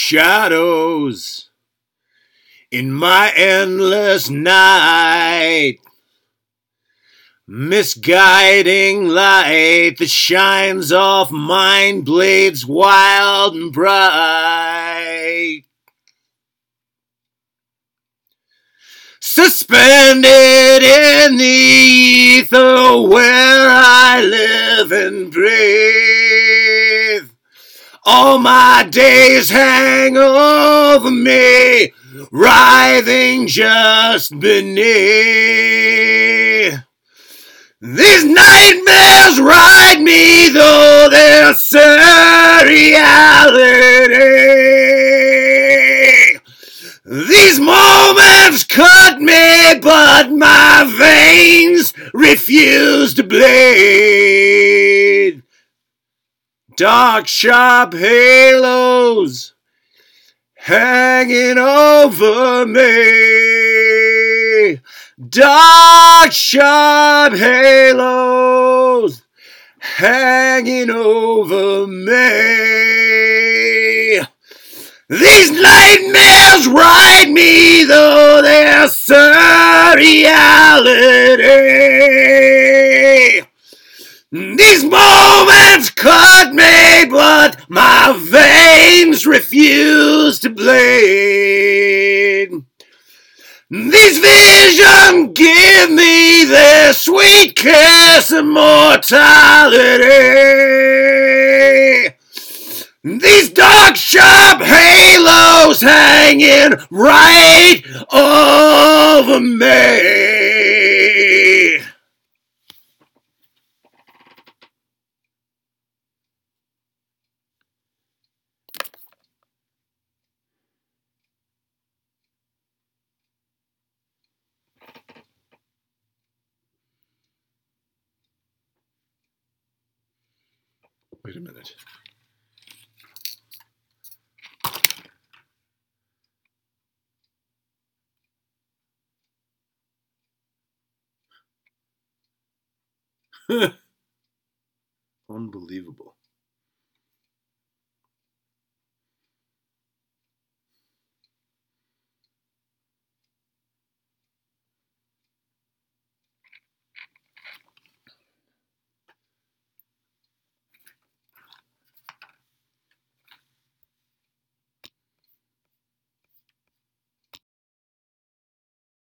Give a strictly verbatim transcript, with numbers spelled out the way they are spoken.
shadows in my endless night. Misguiding light that shines off mind blades wild and bright. Suspended in the ether where I live and breathe. All my days hang over me, writhing just beneath. These nightmares ride me, though they're surreality. These moments cut me, but my veins refuse to bleed. Dark, sharp halos hanging over me. Dark, sharp halos hanging over me. These nightmares ride me, though they're surreality. These moments cut me, but my veins refuse to bleed. These visions give me their sweet kiss of mortality. These dark, sharp halos hanging right over me. Wait a minute. Unbelievable.